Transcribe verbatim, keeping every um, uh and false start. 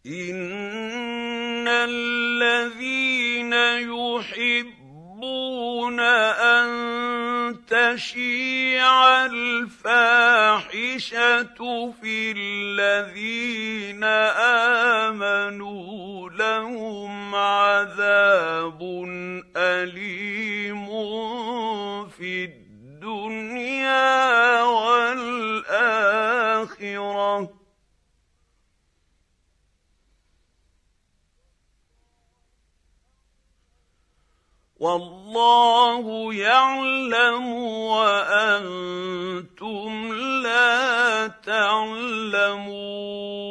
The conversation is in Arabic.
إِنَّ الَّذِينَ يُحِبُّونَ أَن تَشِيعَ الْفَاحِشَةُ فِي الَّذِينَ آمَنُوا لَهُمْ عَذَابٌ أَلِيمٌ فِي الدُّنْيَا وَالْآخِرَةِ ۚ وَاللَّهُ يَعْلَمُ وَأَنتُمْ لَا تَعْلَمُونَ.